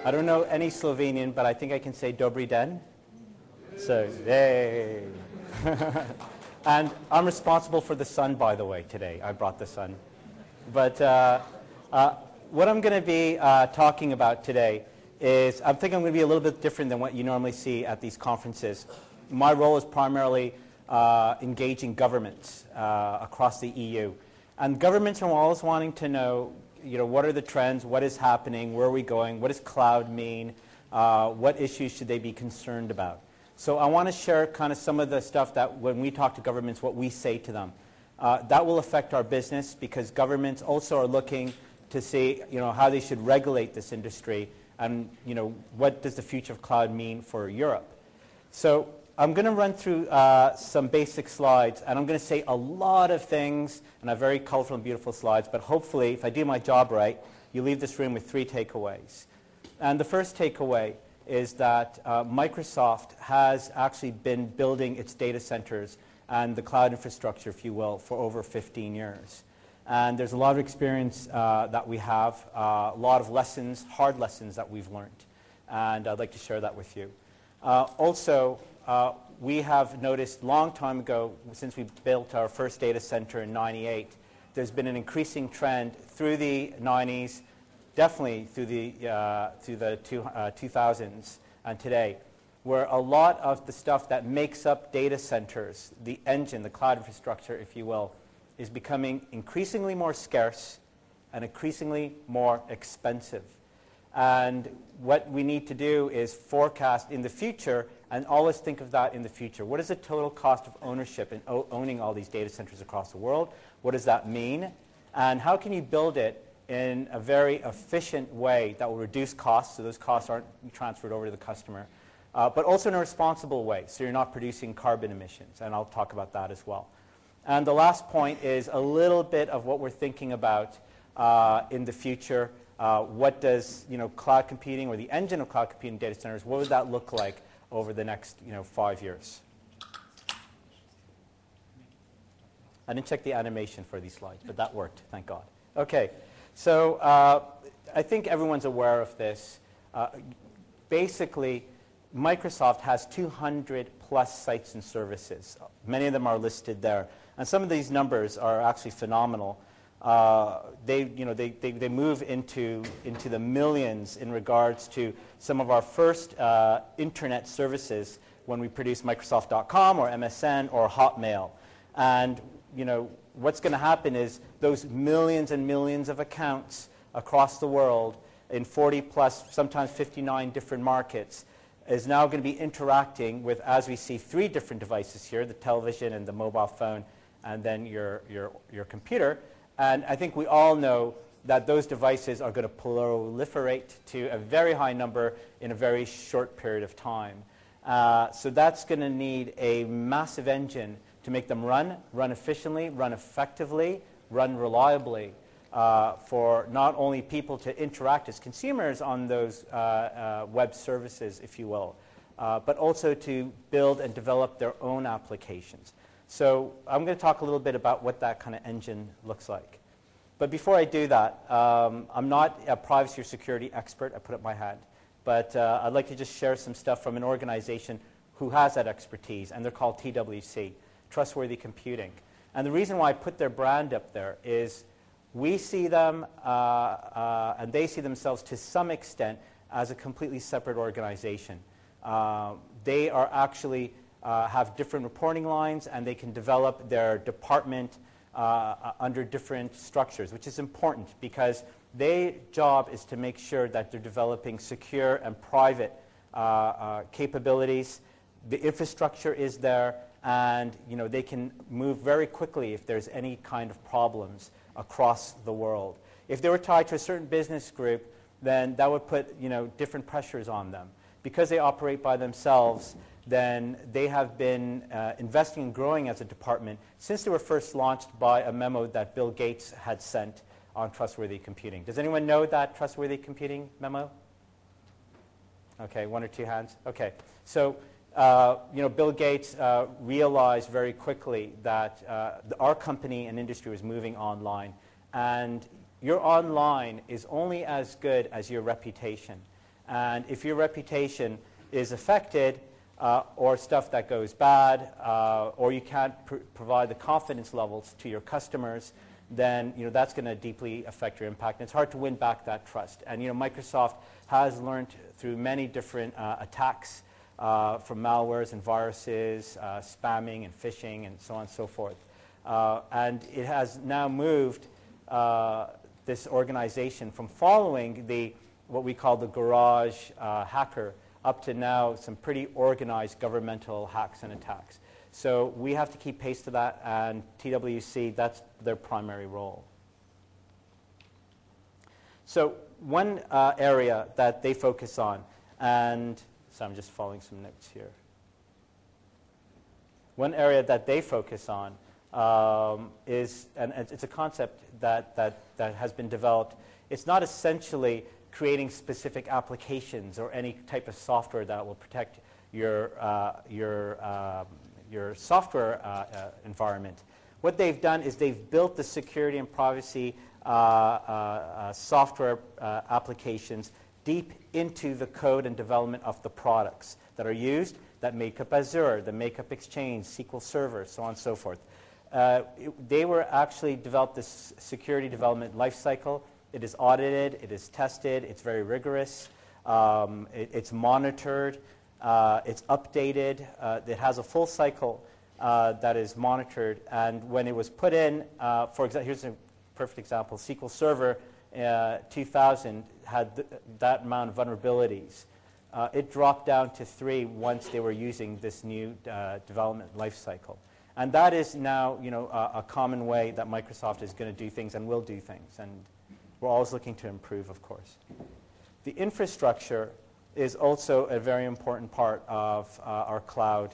I don't know any Slovenian, but I think I can say Dobry den. So, yay. And I'm responsible for the sun, by the way, today. I brought the sun. But what I'm going to be talking about today is I think I'm going to be a little bit different than what you normally see at these conferences. My role is primarily engaging governments across the EU. And governments are always wanting to know, what are the trends, what is happening, where are we going, what does cloud mean, what issues should they be concerned about. So I want to share kind of some of the stuff that when we talk to governments, what we say to them. That will affect our business because governments also are looking to see, how they should regulate this industry and, what does the future of cloud mean for Europe. So I'm going to run through some basic slides, and I'm going to say a lot of things, and I have very colorful and beautiful slides, but hopefully, if I do my job right, you leave this room with 3 takeaways. And the first takeaway is that Microsoft has actually been building its data centers and the cloud infrastructure, if you will, for over 15 years. And there's a lot of experience that we have, a lot of lessons, hard lessons that we've learned. And I'd like to share that with you. Also, we have noticed a long time ago, since we built our first data center in '98, there's been an increasing trend through the '90s, definitely through the 2000s and today, where a lot of the stuff that makes up data centers, the engine, the cloud infrastructure, if you will, is becoming increasingly more scarce and increasingly more expensive. And what we need to do is forecast in the future and always think of that in the future. What is the total cost of ownership in owning all these data centers across the world? What does that mean? And how can you build it in a very efficient way that will reduce costs, so those costs aren't transferred over to the customer, but also in a responsible way, so you're not producing carbon emissions, and I'll talk about that as well. And the last point is a little bit of what we're thinking about in the future. What does cloud computing, or the engine of cloud computing data centers, what would that look like over the next 5 years? I didn't check the animation for these slides, but that worked, thank God. Okay. So I think everyone's aware of this. Basically, Microsoft has 200 plus sites and services. Many of them are listed there. And some of these numbers are actually phenomenal. They move into the millions in regards to some of our first internet services when we produced Microsoft.com or MSN or Hotmail. And what's going to happen is those millions and millions of accounts across the world in 40 plus, sometimes 59 different markets is now going to be interacting with, as we see, 3 different devices here, the television and the mobile phone, and then your computer. And I think we all know that those devices are going to proliferate to a very high number in a very short period of time. So that's going to need a massive engine to make them run efficiently, run effectively, run reliably for not only people to interact as consumers on those web services, if you will, but also to build and develop their own applications. So I'm going to talk a little bit about what that kind of engine looks like. But before I do that, I'm not a privacy or security expert. I put up my hand. But I'd like to just share some stuff from an organization who has that expertise, and they're called TWC. Trustworthy Computing. And the reason why I put their brand up there is we see them, and they see themselves to some extent as a completely separate organization. They are actually have different reporting lines, and they can develop their department under different structures, which is important because their job is to make sure that they're developing secure and private capabilities. The infrastructure is there, and they can move very quickly if there's any kind of problems across the world. If they were tied to a certain business group, then that would put different pressures on them. Because they operate by themselves, then they have been investing and growing as a department since they were first launched by a memo that Bill Gates had sent on trustworthy computing. Does anyone know that trustworthy computing memo? Okay, 1 or 2 hands. Okay, so Bill Gates realized very quickly that our company and industry was moving online, and your online is only as good as your reputation. And if your reputation is affected, or stuff that goes bad, or you can't provide the confidence levels to your customers, then that's going to deeply affect your impact. And it's hard to win back that trust. And Microsoft has learned through many different attacks, from malwares and viruses, spamming and phishing, and so on and so forth. And it has now moved this organization from following what we call the garage hacker up to now some pretty organized governmental hacks and attacks. So we have to keep pace to that, and TWC, that's their primary role. So one area that they focus on, and so I'm just following some notes here. One area that they focus on is, and it's a concept that has been developed. It's not essentially creating specific applications or any type of software that will protect your software environment. What they've done is they've built the security and privacy software applications deep into the code and development of the products that are used, that make up Azure, that make up Exchange, SQL Server, so on and so forth. They were actually developed this security development lifecycle. It is audited, it is tested, it's very rigorous, it's monitored, it's updated. It has a full cycle that is monitored. And when it was put in, for example, here's a perfect example. SQL Server 2000 had that amount of vulnerabilities. It dropped down to 3 once they were using this new development lifecycle. And that is now a common way that Microsoft is going to do things and will do things. And we're always looking to improve, of course. The infrastructure is also a very important part of our cloud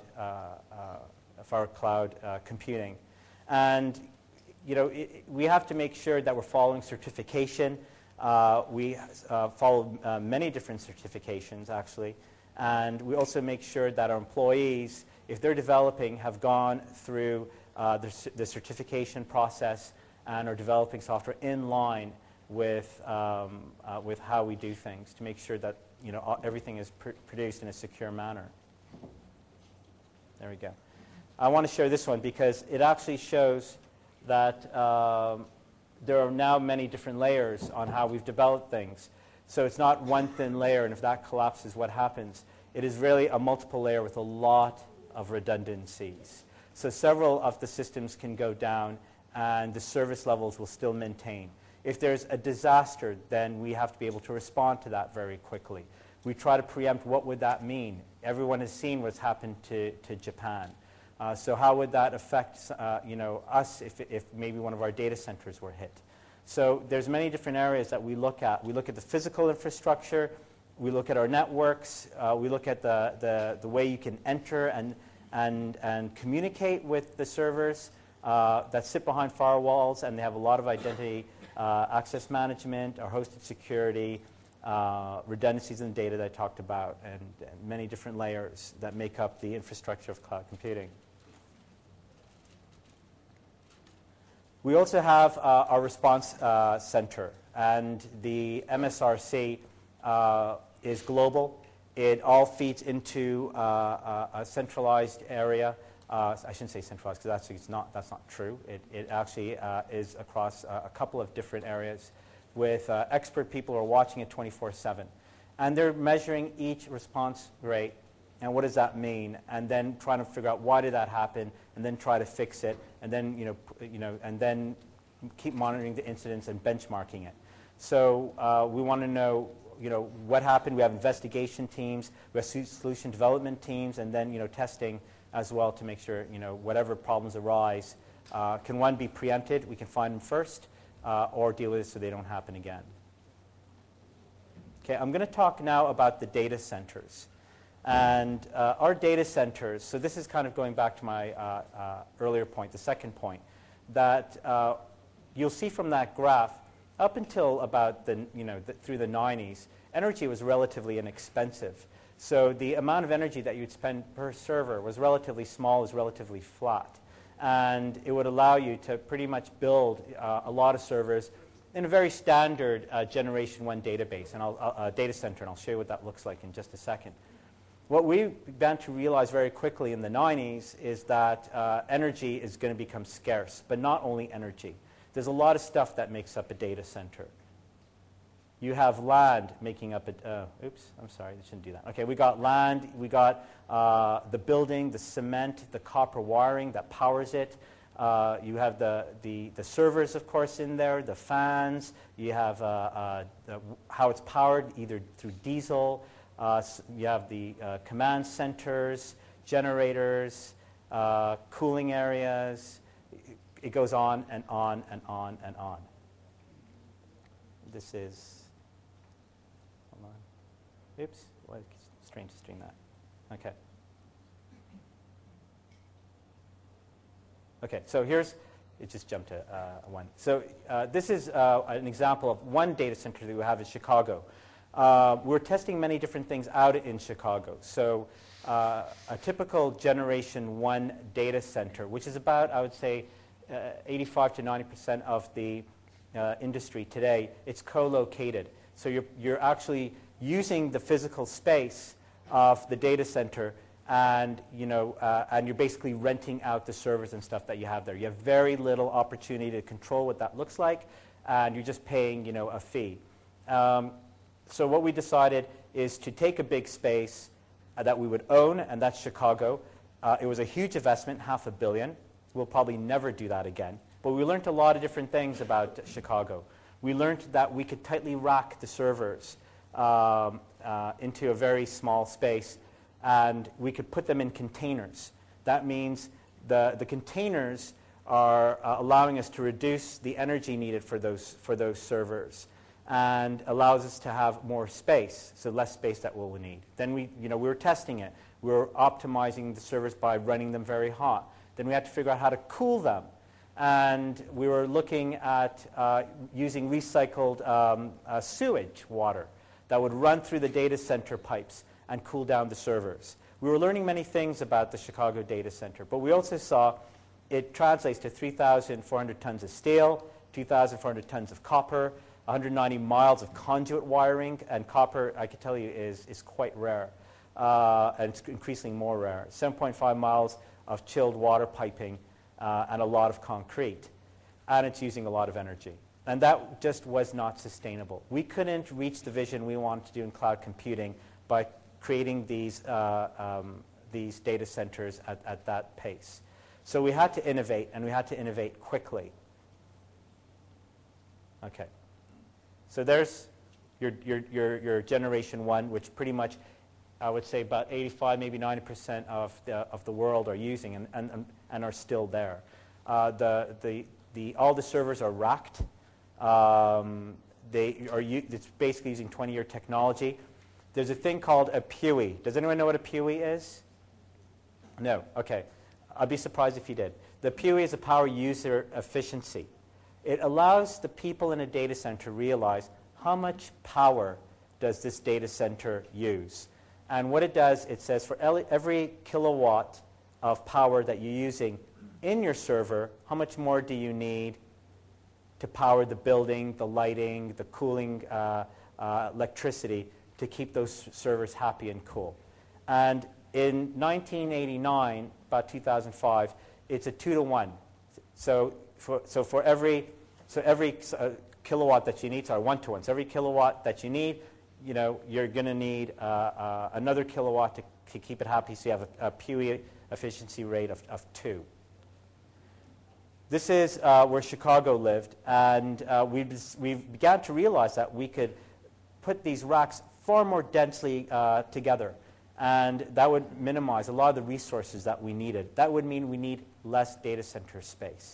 computing. And we have to make sure that we're following certification. We follow many different certifications, actually. And we also make sure that our employees, if they're developing, have gone through the certification process and are developing software in line with how we do things to make sure that everything is produced in a secure manner. There we go. I want to share this one because it actually shows that there are now many different layers on how we've developed things. So it's not one thin layer, and if that collapses, what happens? It is really a multiple layer with a lot of redundancies. So several of the systems can go down, and the service levels will still maintain. If there's a disaster, then we have to be able to respond to that very quickly. We try to preempt what would that mean. Everyone has seen what's happened to Japan. So how would that affect us if maybe one of our data centers were hit? So there's many different areas that we look at. We look at the physical infrastructure. We look at our networks. We look at the way you can enter and communicate with the servers that sit behind firewalls, and they have a lot of identity access management, our hosted security, redundancies in the data that I talked about, and many different layers that make up the infrastructure of cloud computing. We also have our response center, and the MSRC is global. It all feeds into a centralized area. I shouldn't say centralized because that's not true. It actually is across a couple of different areas with expert people who are watching it 24/7. And they're measuring each response rate and what does that mean, and then trying to figure out why did that happen, and then try to fix it, and then and then keep monitoring the incidents and benchmarking it. So we want to know what happened. We have investigation teams, we have solution development teams, and then testing as well to make sure whatever problems arise can, one, be preempted, we can find them first, or deal with it so they don't happen again. Okay, I'm going to talk now about the data centers. And our data centers, so this is kind of going back to my earlier point, the second point, that you'll see from that graph, up until about through the 90s, energy was relatively inexpensive. So the amount of energy that you'd spend per server was relatively small, was relatively flat. And it would allow you to pretty much build a lot of servers in a very standard Generation 1 database, and data center, and I'll show you what that looks like in just a second. What we began to realize very quickly in the 90s is that energy is going to become scarce, but not only energy. There's a lot of stuff that makes up a data center. You have land making up a, oops, I'm sorry, I shouldn't do that. Okay, we got land, we got the building, the cement, the copper wiring that powers it. You have the servers, of course, in there, the fans. You have how it's powered, either through diesel. You have the command centers, generators, cooling areas. It goes on and on and on and on. This is, hold on. Oops, what strange to stream that. Okay. Okay, so here's, it just jumped to one. So this is an example of one data center that we have in Chicago. We're testing many different things out in Chicago. So a typical Generation 1 data center, which is about, I would say, 85 to 90% of the industry today, it's co-located. So you're actually using the physical space of the data center, and and you're basically renting out the servers and stuff that you have there. You have very little opportunity to control what that looks like, and you're just paying a fee. So what we decided is to take a big space that we would own, and that's Chicago. It was a huge investment, $500 million. We'll probably never do that again. But we learned a lot of different things about Chicago. We learned that we could tightly rack the servers into a very small space, and we could put them in containers. That means the containers are allowing us to reduce the energy needed for those servers, and allows us to have more space, so less space that we'll need. Then we were testing it. We were optimizing the servers by running them very hot. Then we had to figure out how to cool them. And we were looking at using recycled sewage water that would run through the data center pipes and cool down the servers. We were learning many things about the Chicago data center, but we also saw it translates to 3,400 tons of steel, 2,400 tons of copper, 190 miles of conduit wiring, and copper, I can tell you, is quite rare, and it's increasingly more rare. 7.5 miles of chilled water piping, and a lot of concrete, and it's using a lot of energy. And that just was not sustainable. We couldn't reach the vision we wanted to do in cloud computing by creating these data centers at that pace. So we had to innovate, and we had to innovate quickly. Okay. So there's your Generation 1, which pretty much, I would say about 85, maybe 90% of the world are using and are still there. All the servers are racked. It's basically using 20-year technology. There's a thing called a PUE. Does anyone know what a PUE is? No. Okay. I'd be surprised if you did. The PUE is a power user efficiency. It allows the people in a data center to realize how much power does this data center use. And what it does, it says for every kilowatt of power that you're using in your server, how much more do you need to power the building, the lighting, the cooling, electricity to keep those servers happy and cool. And in 1989, about 2005, it's a 2-to-1. So for every kilowatt that you need, sorry, 1-to-1. So every kilowatt that you need, you're going to need another kilowatt to keep it happy, so you have a PUE efficiency rate of 2. This is where Chicago lived, and we began to realize that we could put these racks far more densely together, and that would minimize a lot of the resources that we needed. That would mean we need less data center space.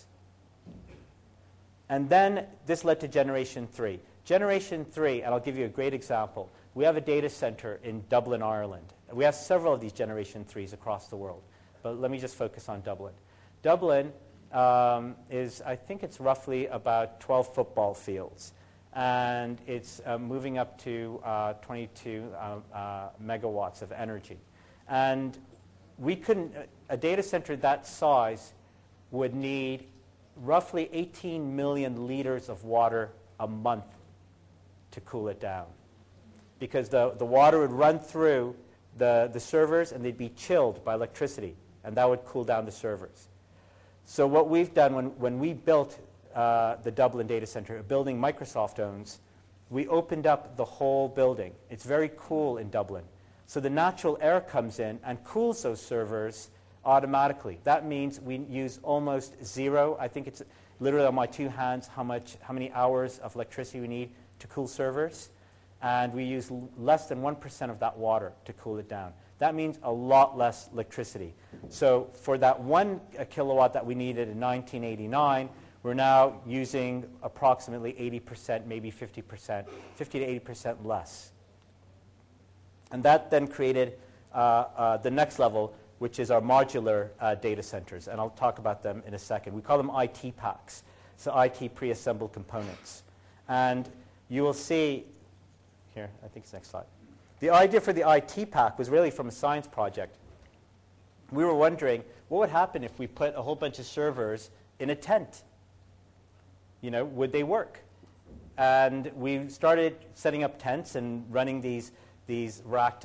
And then this led to Generation 3. Generation 3, and I'll give you a great example. We have a data center in Dublin, Ireland. We have several of these Generation 3s across the world, but let me just focus on Dublin. Dublin is, I think it's roughly about 12 football fields, and it's moving up to 22 megawatts of energy. And we couldn't, a data center that size would need roughly 18 million liters of water a month to cool it down, because the water would run through the servers and they'd be chilled by electricity, and that would cool down the servers. So what we've done when we built the Dublin data center, a building Microsoft owns, we opened up the whole building. It's very cool in Dublin. So the natural air comes in and cools those servers automatically. That means we use almost zero. I think it's literally on my two hands how many hours of electricity we need to cool servers. And we use less than 1% of that water to cool it down. That means a lot less electricity. So for that 1 kilowatt that we needed in 1989, we're now using approximately 80%, maybe 50%, 50 to 80% less. And that then created the next level, which is our modular data centers. And I'll talk about them in a second. We call them IT packs, so IT pre-assembled components. And you will see here, I think it's next slide. The idea for the IT pack was really from a science project. We were wondering what would happen if we put a whole bunch of servers in a tent. You know, would they work? And we started setting up tents and running these racked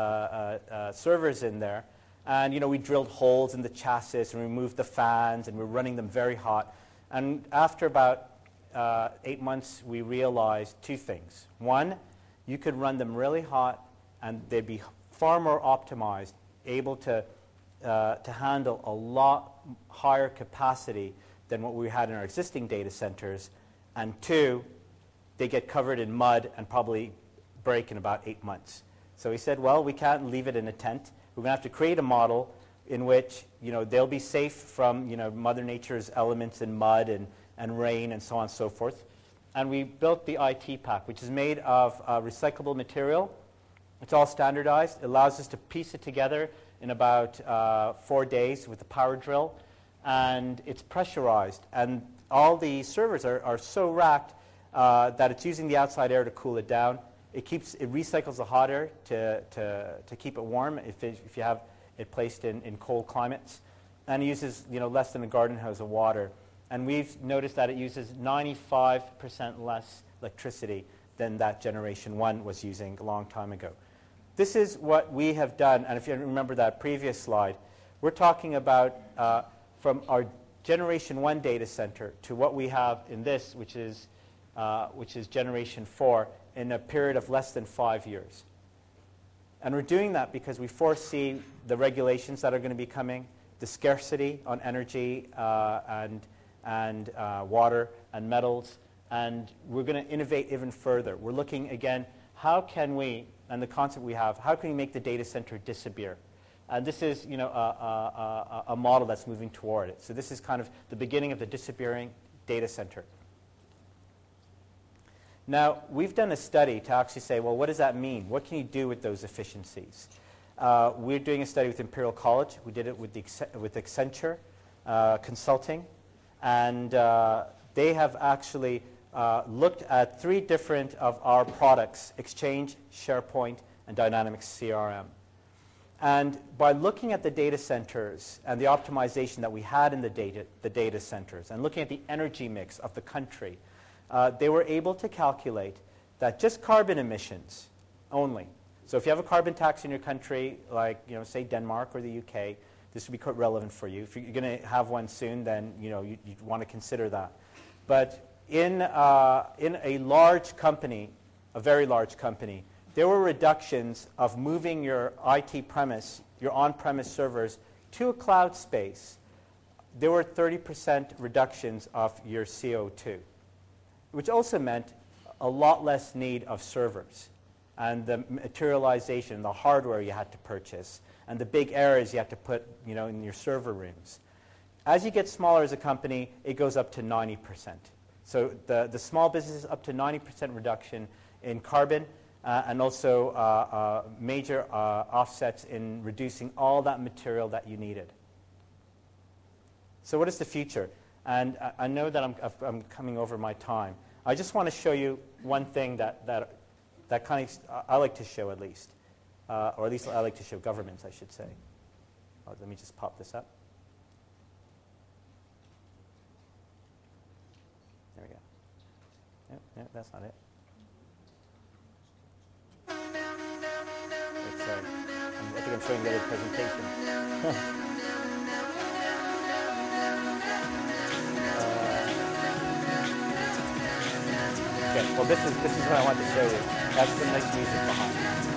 servers in there. And, you know, we drilled holes in the chassis and removed the fans, and we're running them very hot. And after about 8 months, we realized two things. One, you could run them really hot, and they'd be far more optimized, able to handle a lot higher capacity than what we had in our existing data centers. And two, they get covered in mud and probably break in about 8 months. So we said, well, we can't leave it in a tent. We're going to have to create a model in which, you know, they'll be safe from, you know, Mother Nature's elements in mud and rain and so on and so forth. And we built the IT pack, which is made of recyclable material. It's all standardized. It allows us to piece it together in about 4 days with a power drill. And it's pressurized. And all the servers are so racked that it's using the outside air to cool it down. It recycles the hot air to keep it warm if you have it placed in cold climates. And it uses, you know, less than a garden hose of water. And we've noticed that it uses 95% less electricity than that generation 1 was using a long time ago. This is what we have done. And if you remember that previous slide, we're talking about from our generation 1 data center to what we have in this, which is generation 4, in a period of less than 5 years. And we're doing that because we foresee the regulations that are going to be coming, the scarcity on energy and water and metals, and we're going to innovate even further. We're looking again, how can we, and the concept we have, how can we make the data center disappear? And this is, you know, a model that's moving toward it. So this is kind of the beginning of the disappearing data center. Now, we've done a study to actually say, well, what does that mean? What can you do with those efficiencies? We're doing a study with Imperial College. We did it with Accenture Consulting. And they have actually looked at 3 different of our products: Exchange, SharePoint, and Dynamics CRM. And by looking at the data centers and the optimization that we had in the data centers, and looking at the energy mix of the country, they were able to calculate that just carbon emissions only. So if you have a carbon tax in your country, like, you know, say Denmark or the UK, this would be quite relevant for you. If you're going to have one soon, then, you know, you'd want to consider that. But in a large company, a very large company, there were reductions of moving your IT premise, your on-premise servers, to a cloud space. There were 30% reductions of your CO2, which also meant a lot less need of servers and the materialization, the hardware you had to purchase, and the big areas you have to put, you know, in your server rooms. As you get smaller as a company, it goes up to 90%. So the small businesses, up to 90% reduction in carbon, and also major offsets in reducing all that material that you needed. So what is the future? And I know that I'm coming over my time. I just want to show you one thing that kind of I like to show, at least. Or at least I like to show governments, I should say. Let me just pop this up. There we go. That's not it. I think I'm showing the other presentation. Okay, well this is what I want to show you. That's the nice music behind.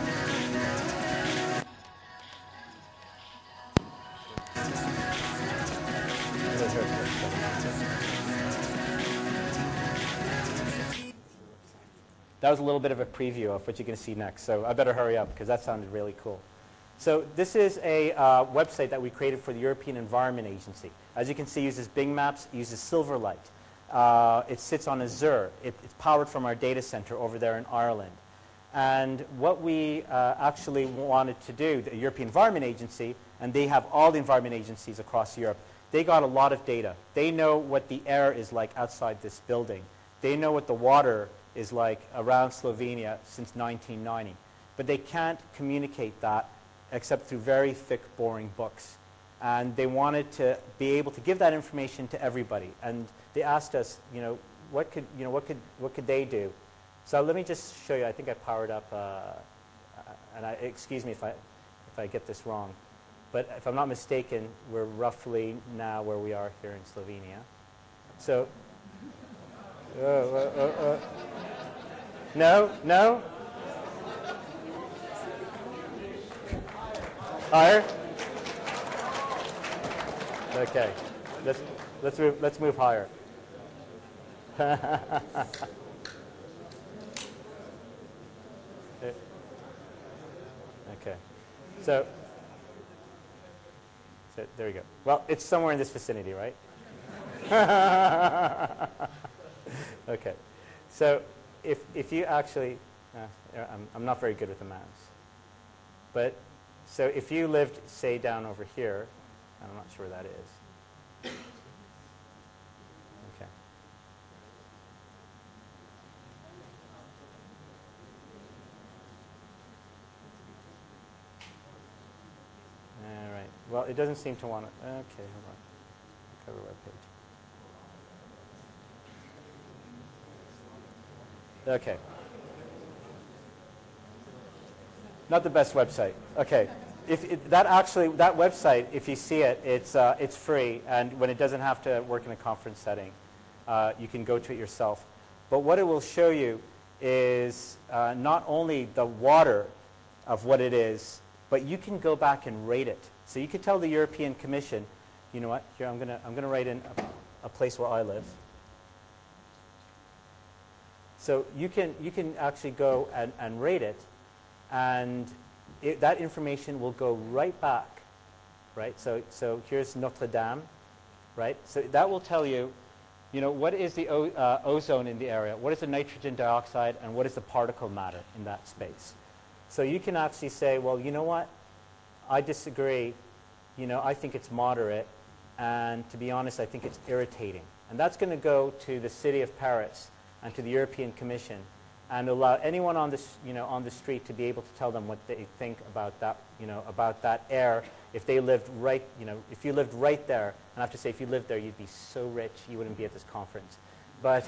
That was a little bit of a preview of what you're going to see next, so I better hurry up because that sounded really cool. So this is a website that we created for the European Environment Agency. As you can see, it uses Bing Maps, it uses Silverlight. It sits on Azure. It's powered from our data center over there in Ireland. And what we actually wanted to do, the European Environment Agency, and they have all the environment agencies across Europe, they got a lot of data. They know what the air is like outside this building. They know what the water is like around Slovenia since 1990. But they can't communicate that except through very thick, boring books. And they wanted to be able to give that information to everybody. And they asked us, what could they do? So let me just show you. I think I powered up, and excuse me if I get this wrong, but if I'm not mistaken, we're roughly now where we are here in Slovenia. So, no. Higher. Okay, let's move higher. Okay, so there we go. Well, it's somewhere in this vicinity, right? Okay, so if you actually, I'm not very good with the mouse, but so if you lived, say, down over here, and I'm not sure where that is. Okay. All right. Well, it doesn't seem to want to. Okay, hold on. Cover web page. Okay. Not the best website. Okay. That website, if you see it, it's free, and when it doesn't have to work in a conference setting, you can go to it yourself. But what it will show you is not only the water of what it is, but you can go back and rate it. So you can tell the European Commission, you know what? Here I'm gonna write in a place where I live. So you can actually go and rate it, and that information will go right back, right? So here's Notre Dame, right? So that will tell you, what is the ozone in the area, what is the nitrogen dioxide, and what is the particle matter in that space. So you can actually say, well, you know what? I disagree. I think it's moderate, and to be honest, I think it's irritating. And that's going to go to the city of Paris and to the European Commission, and allow anyone on the street to be able to tell them what they think about that, about that air. If they lived right, if you lived right there, and I have to say, if you lived there, you'd be so rich you wouldn't be at this conference. But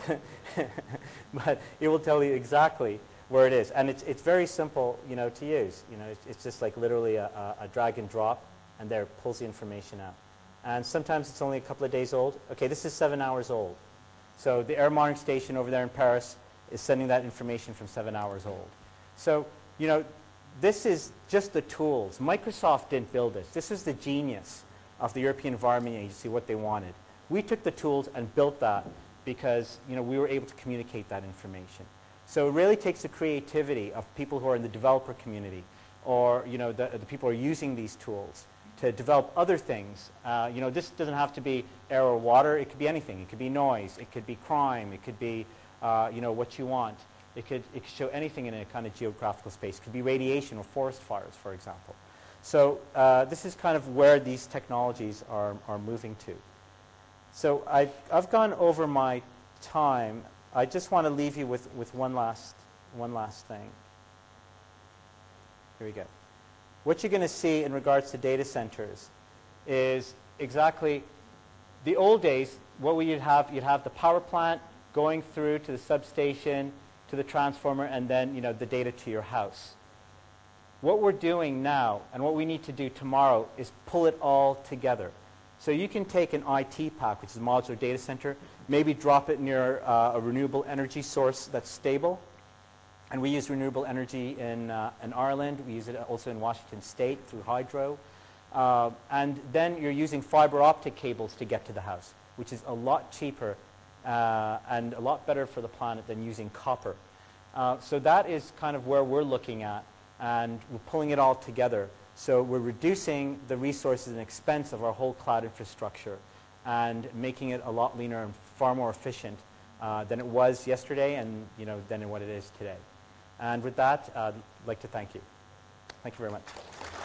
but it will tell you exactly where it is, and it's very simple, to use. It's just like literally a drag and drop, and there it pulls the information out. And sometimes it's only a couple of days old. Okay, this is 7 hours old. So the air monitoring station over there in Paris is sending that information from 7 hours old. So, this is just the tools. Microsoft didn't build this. This is the genius of the European Environment Agency, what they wanted. We took the tools and built that because, we were able to communicate that information. So it really takes the creativity of people who are in the developer community, or, the people who are using these tools to develop other things. This doesn't have to be air or water. It could be anything. It could be noise. It could be crime. It could be what you want. It could show anything in a kind of geographical space. It could be radiation or forest fires, for example. So this is kind of where these technologies are moving to. So I've gone over my time. I just want to leave you with one last thing. Here we go. What you're going to see in regards to data centers is exactly the old days. What you'd have the power plant, going through to the substation, to the transformer, and then the data to your house. What we're doing now and what we need to do tomorrow is pull it all together. So you can take an IT pack, which is a modular data center, maybe drop it near a renewable energy source that's stable. And we use renewable energy in Ireland. We use it also in Washington State through hydro. And then you're using fiber optic cables to get to the house, which is a lot cheaper and a lot better for the planet than using copper. So that is kind of where we're looking at, and we're pulling it all together. So we're reducing the resources and expense of our whole cloud infrastructure and making it a lot leaner and far more efficient than it was yesterday and than what it is today. And with that, I'd like to thank you. Thank you very much.